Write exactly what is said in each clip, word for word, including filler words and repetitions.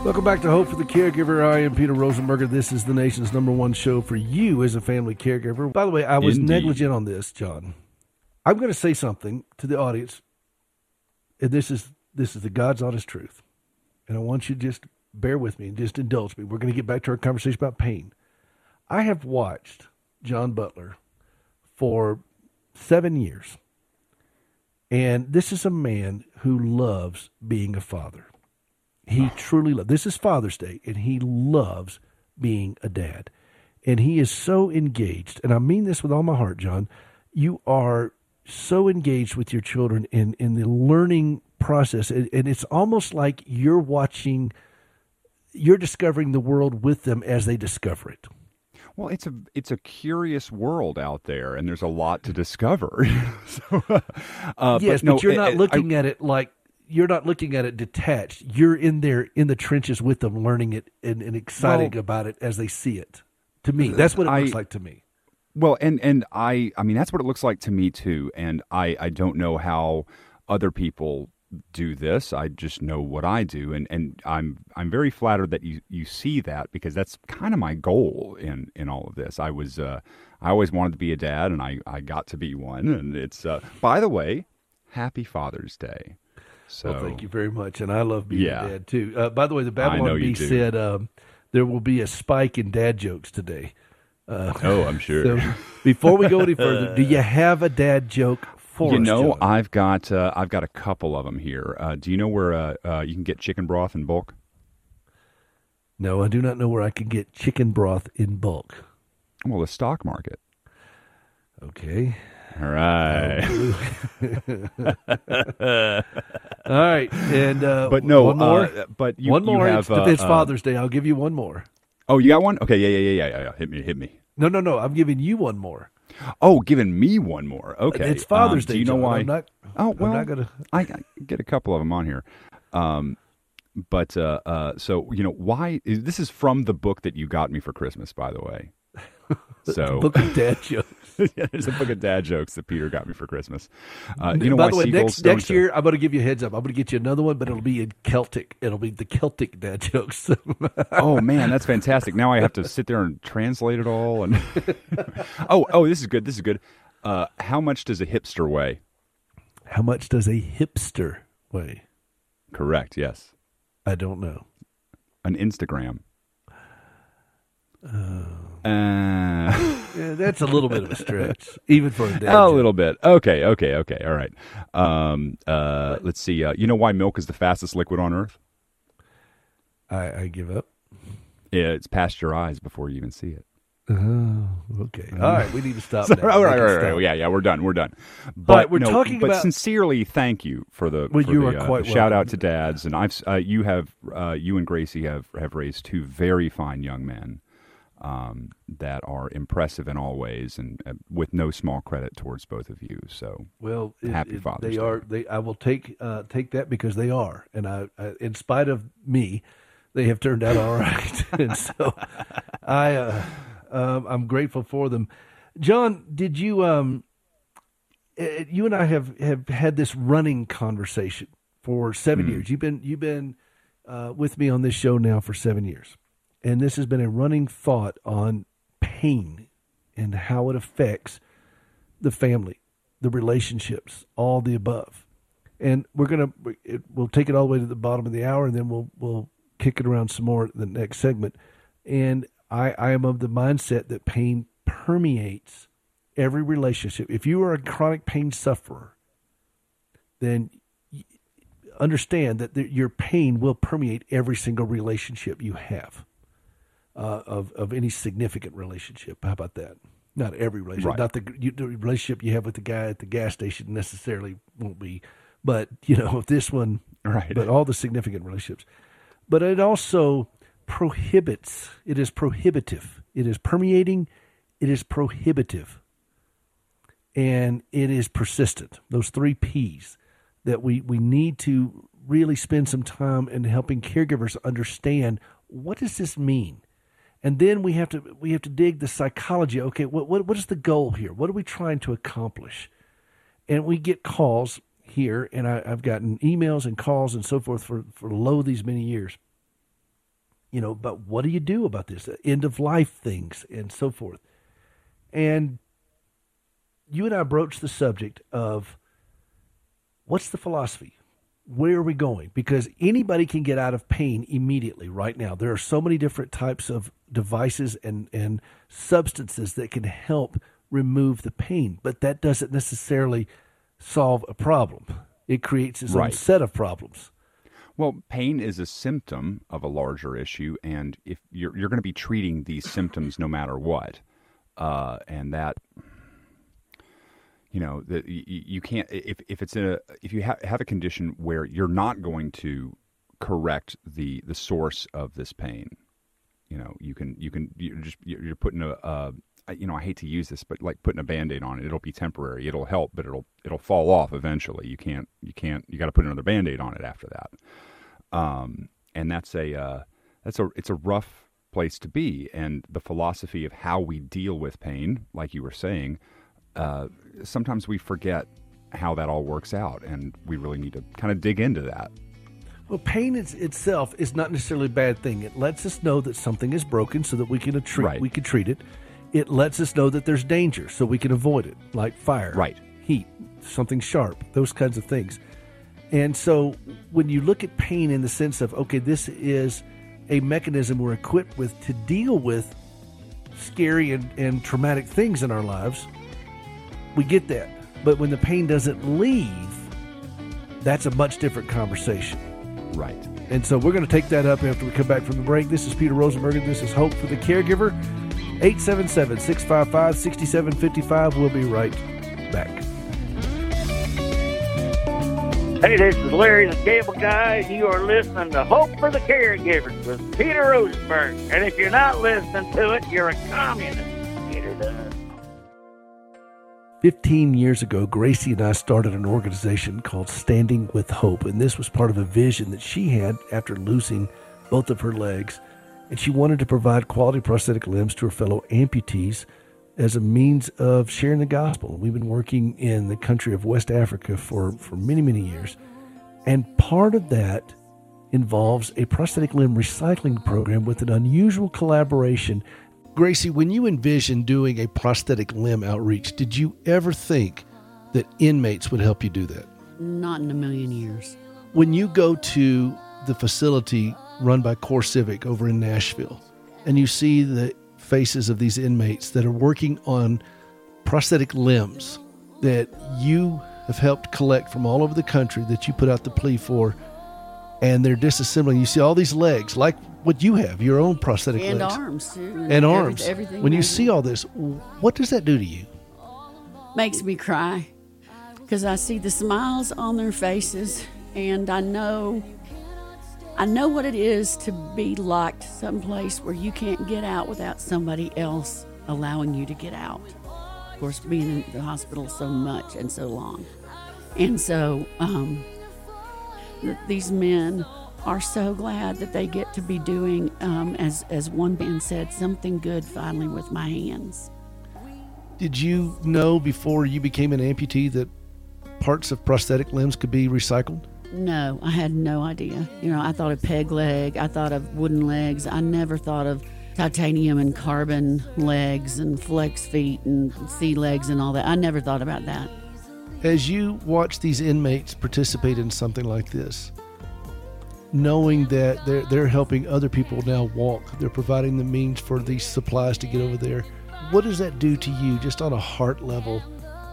Welcome back to Hope for the Caregiver. I am Peter Rosenberger. This is the nation's number one show for you as a family caregiver. By the way, I was Indeed. negligent on this, John. I'm going to say something to the audience, and this is this is the God's honest truth. And I want you to just bear with me and just indulge me. We're going to get back to our conversation about pain. I have watched John Butler for seven years, and this is a man who loves being a father. He truly loves. This is Father's Day, and he loves being a dad. And he is so engaged, and I mean this with all my heart, John. You are so engaged with your children in, in the learning process, and, and it's almost like you're watching, you're discovering the world with them as they discover it. Well, it's a it's a curious world out there, and there's a lot to discover. so, uh, yes, but, no, but you're not I, looking I, at it like, you're not looking at it detached. You're in there in the trenches with them, learning it and, and excited well, about it as they see it. To me, that's what it I, looks like to me. Well, and, and I I mean, that's what it looks like to me, too. And I, I don't know how other people do this. I just know what I do. And, and I'm I'm very flattered that you, you see that, because that's kind of my goal in, in all of this. I was uh, I always wanted to be a dad, and I, I got to be one. And it's, uh, by the way, happy Father's Day. So, well, thank you very much, and I love being yeah. a dad too. Uh, by the way, the Babylon Bee said um, there will be a spike in dad jokes today. Uh, oh, I'm sure. So before we go any further, do you have a dad joke for you us? know, John? I've got uh, I've got a couple of them here. Uh, do you know where uh, uh, you can get chicken broth in bulk? No, I do not know where I can get chicken broth in bulk. Well, the stock market. Okay. All right. All right, and uh, but no, one more. Uh, but you, one more. You have, it's, uh, it's uh, Father's Day. I'll give you one more. Oh, you got one? Okay, yeah, yeah, yeah, yeah, yeah. Hit me, hit me. No, no, no. I'm giving you one more. Oh, giving me one more. Okay, it's Father's um, Day. Do you know John. why? I'm not, oh, well, I'm not gonna. I, I get a couple of them on here. Um, but uh, uh, so you know why? This is from the book that you got me for Christmas, by the way. So book of dad jokes. Yeah, there's a book of dad jokes that Peter got me for Christmas. Uh, you know By why the way, seagulls next don't next year I'm going to give you a heads up. I'm going to get you another one, but it'll be in Celtic. It'll be the Celtic dad jokes. Oh man, that's fantastic! Now I have to sit there and translate it all. And oh, oh, this is good. This is good. Uh, how much does a hipster weigh? How much does a hipster weigh? Correct. Yes. I don't know. An Instagram. Uh, uh, yeah, that's a little bit of a stretch, even for a dad. A joke. Little bit. Okay. Okay. Okay. All right. Um, uh, let's see. Uh, you know why milk is the fastest liquid on Earth? I, I give up. Yeah, it's past your eyes before you even see it. Oh, okay. All right, we need to stop. So, now. all right, all right, stop. all right. Yeah, yeah, we're done. We're done. But all right, we're no, talking but about. sincerely, thank you for the, well, for you the, are uh, quite the shout welcome. out to dads, and I've uh, you have uh, you and Gracie have have raised two very fine young men um, that are impressive in all ways, and uh, with no small credit towards both of you. So, well, it, happy it, Father's they Day. are. They. I will take uh, take that because they are, and I, I, in spite of me, they have turned out all right, and so I, uh, um, I'm grateful for them. John, did you? Um, you and I have, have had this running conversation for seven Mm. years. You've been you've been uh, with me on this show now for seven years, and this has been a running thought on pain and how it affects the family, the relationships, all the above. And we're gonna it, we'll take it all the way to the bottom of the hour, and then we'll we'll kick it around some more at the next segment. And I, I am of the mindset that pain permeates every relationship. If you are a chronic pain sufferer, then understand that the, your pain will permeate every single relationship you have, uh, of of any significant relationship. How about that? Not every relationship. Right. Not the, you, the relationship you have with the guy at the gas station necessarily won't be, but you know, this one, Right. But all the significant relationships. But it also prohibits. It is prohibitive. It is permeating. It is prohibitive. And it is persistent. Those three P's that we, we need to really spend some time in helping caregivers understand, what does this mean? And then we have to we have to dig the psychology. Okay, what what what is the goal here? What are we trying to accomplish? And we get calls here, and I, I've gotten emails and calls and so forth for, for lo these many years. you know, but what do you do about this? End of life things and so forth. And you and I broached the subject of what's the philosophy? Where are we going? Because anybody can get out of pain immediately right now. There are so many different types of devices and, and substances that can help remove the pain, but that doesn't necessarily solve a problem. It creates its Right. own set of problems. Well, pain is a symptom of a larger issue, and if you're you're going to be treating these symptoms no matter what, uh, and that, you know, that you, you can't if if it's a if you ha- have a condition where you're not going to correct the the source of this pain, you know, you can you can you're just you're putting a, a you know, I hate to use this, but like putting a Band-Aid on it, it'll be temporary. It'll help, but it'll it'll fall off eventually. You can't you can't you got to put another Band-Aid on it after that. Um, and that's a uh, that's a it's a rough place to be. And the philosophy of how we deal with pain, like you were saying, uh, sometimes we forget how that all works out, and we really need to kind of dig into that. Well, pain is, itself is not necessarily a bad thing. It lets us know that something is broken so that we can treat Right. we can treat it. It lets us know that there's danger so we can avoid it, like fire, Right. heat, something sharp, those kinds of things. And so when you look at pain in the sense of, okay, this is a mechanism we're equipped with to deal with scary and, and traumatic things in our lives, we get that. But when the pain doesn't leave, that's a much different conversation. Right. And so we're going to take that up after we come back from the break. This is Peter Rosenberg, and this is Hope for the Caregiver. eight seven seven, six five five, six seven five five. We'll be right back. Hey, this is Larry the Cable Guy, and you are listening to Hope for the Caregivers with Peter Rosenberg. And if you're not listening to it, you're a communist. Get it done. Fifteen years ago, Gracie and I started an organization called Standing with Hope, and this was part of a vision that she had after losing both of her legs, and she wanted to provide quality prosthetic limbs to her fellow amputees as a means of sharing the gospel. We've been working in the country of West Africa for, for many, many years, and part of that involves a prosthetic limb recycling program with an unusual collaboration. Gracie, when you envisioned doing a prosthetic limb outreach, did you ever think that inmates would help you do that? Not in a million years. When you go to the facility run by Core Civic over in Nashville, and you see the faces of these inmates that are working on prosthetic limbs that you have helped collect from all over the country that you put out the plea for, and they're disassembling. You see all these legs, like what you have, your own prosthetic And legs. arms, too. And, every- arms. Everything. When you has- see all this, what does that do to you? makes me cry because I see the smiles on their faces, and I know, I know what it is to be locked someplace where you can't get out without somebody else allowing you to get out. Of course, being in the hospital so much and so long, and so um, th- these men are so glad that they get to be doing, um, as as one man said, something good finally with my hands. Did you know before you became an amputee that parts of prosthetic limbs could be recycled? No, I had no idea. You know, I thought of peg leg, I thought of wooden legs. I never thought of titanium and carbon legs and flex feet and sea legs and all that. I never thought about that. As you watch these inmates participate in something like this, knowing that they're they're helping other people now walk, they're providing the means for these supplies to get over there, what does that do to you just on a heart level?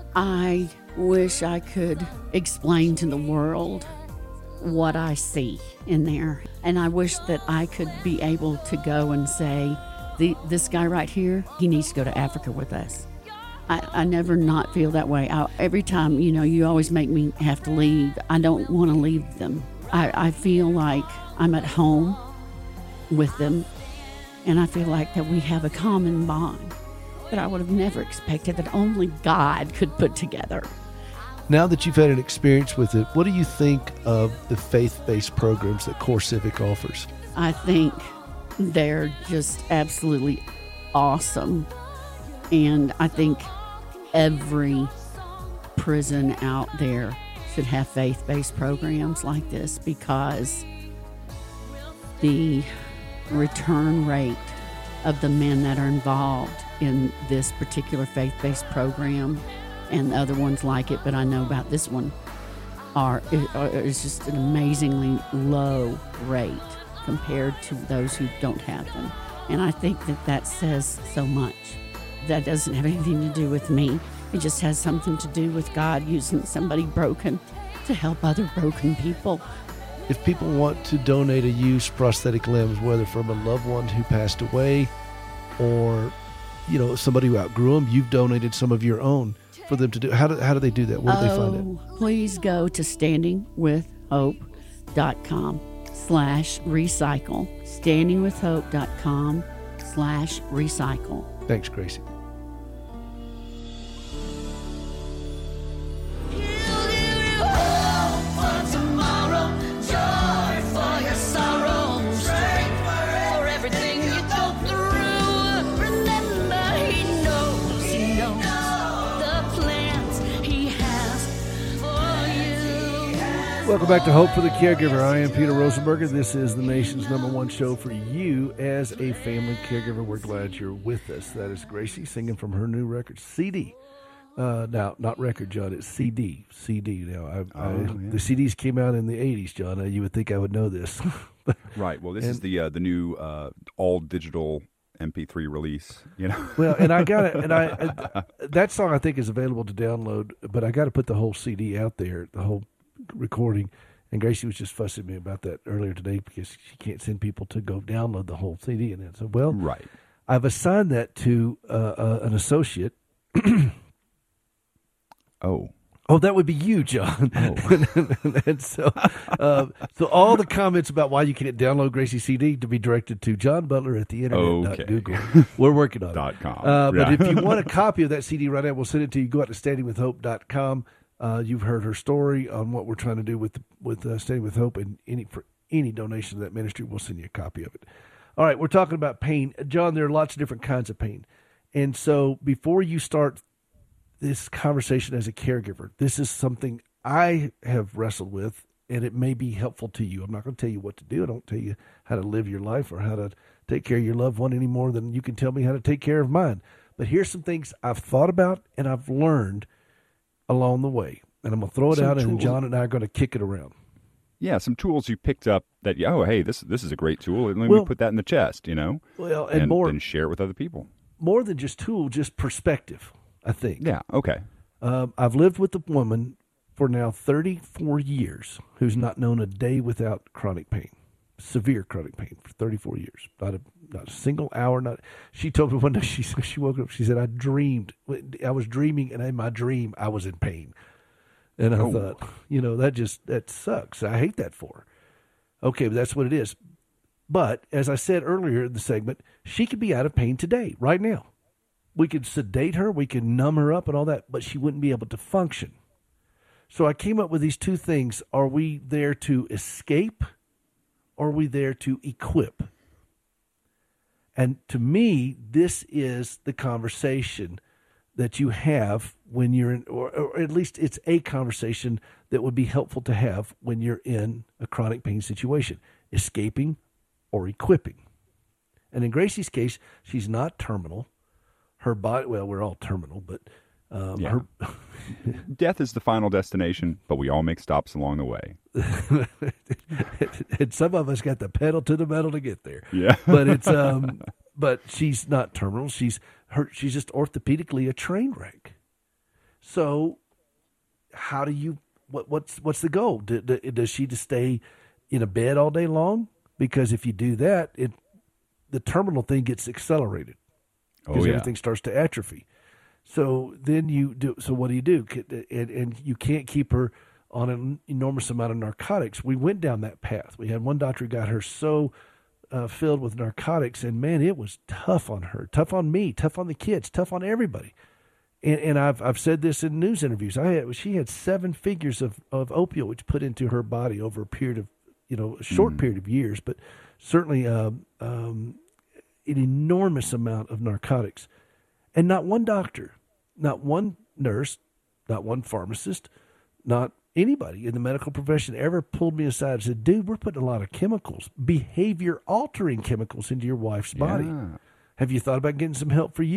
I wish I could explain to the world what I see in there. And I wish that I could be able to go and say, the, this guy right here, he needs to go to Africa with us. I, I never not feel that way. I, every time, you know, you always make me have to leave. I don't want to leave them. I, I feel like I'm at home with them, and I feel like that we have a common bond that I would have never expected, that only God could put together. Now that you've had an experience with it, what do you think of the faith-based programs that Core Civic offers? I think they're just absolutely awesome. And I think every prison out there should have faith-based programs like this, because the return rate of the men that are involved in this particular faith-based program and other ones like it, but I know about this one, are is just an amazingly low rate compared to those who don't have them. And I think that that says so much. That doesn't have anything to do with me. It just has something to do with God using somebody broken to help other broken people. If people want to donate a used prosthetic limbs, whether from a loved one who passed away or, you know, somebody who outgrew them, you've donated some of your own for them to do. How do, how do they do that? Where do oh, they find it? Please go to standing with hope dot com slash recycle. standing with hope dot com slash recycle. Thanks, Gracie. Welcome back to Hope for the Caregiver. I am Peter Rosenberger. This is the nation's number one show for you as a family caregiver. We're glad you're with us. That is Gracie singing from her new record, C D. Uh, now, not record, John. It's C D. C D. Now, I, oh, I, yeah. the C Ds came out in the eighties, John. Uh, you would think I would know this. Right. Well, this and, is the uh, the new uh, all digital M P three release. You know. Well, and I got it. And I uh, that song I think is available to download, but I got to put the whole C D out there. The whole recording, and Gracie was just fussing at me about that earlier today because she can't send people to go download the whole C D. And then so, well, right. I've assigned that to uh, uh, an associate. oh, oh, that would be you, John. Oh. and so, uh, so all the comments about why you can't download Gracie C D to be directed to John Butler at the internet. Okay. Google. We're working on dot it. com. Uh, but yeah. if you want a copy of that C D right now, we'll send it to you. Go out to standing with hope dot com. Uh, you've heard her story on what we're trying to do with with uh, Standing with Hope, and any for any donation to that ministry, we'll send you a copy of it. All right, we're talking about pain. John, there are lots of different kinds of pain. And so before you start this conversation as a caregiver, this is something I have wrestled with, and it may be helpful to you. I'm not going to tell you what to do. I don't tell you how to live your life or how to take care of your loved one any more than you can tell me how to take care of mine. But here's some things I've thought about and I've learned along the way, and I'm going to throw it some out, tools. and John and I are going to kick it around. Yeah, some tools you picked up that, oh, hey, this this is a great tool, and let well, me put that in the chest, you know? Well, and, and more then share it with other people. More than just tool, just perspective, I think. Yeah, okay. Um, I've lived with a woman for now thirty-four years who's not known a day without chronic pain, severe chronic pain for thirty-four years. Not a not a single hour. Not. She told me one day, she she woke up, she said, I dreamed, I was dreaming, and in my dream, I was in pain. And I oh. thought, you know, that just, that sucks. I hate that for her. Okay, but that's what it is. But as I said earlier in the segment, she could be out of pain today, right now. We could sedate her, we could numb her up and all that, but she wouldn't be able to function. So I came up with these two things. Are we there to escape, or are we there to equip? And to me, this is the conversation that you have when you're in, or, or at least it's a conversation that would be helpful to have when you're in a chronic pain situation, escaping or equipping. And in Gracie's case, she's not terminal. Her body, well, we're all terminal, but um, yeah. her death is the final destination, but we all make stops along the way. And some of us got the pedal to the metal to get there. Yeah. But it's um but she's not terminal. She's her she's just orthopedically a train wreck. So how do you what what's what's the goal? Do, do, does she just stay in a bed all day long? Because if you do that, it the terminal thing gets accelerated. Because oh, yeah. everything starts to atrophy. So then you do. So what do you do? And, and you can't keep her on an enormous amount of narcotics. We went down that path. We had one doctor who got her so uh, filled with narcotics, and man, it was tough on her, tough on me, tough on the kids, tough on everybody. And, and I've I've said this in news interviews. I had she had seven figures of, of opioids put into her body over a period of, you know, a short mm. period of years, but certainly um, um, an enormous amount of narcotics. And not one doctor, not one nurse, not one pharmacist, not anybody in the medical profession ever pulled me aside and said, dude, we're putting a lot of chemicals, behavior altering chemicals into your wife's body. Yeah. Have you thought about getting some help for you?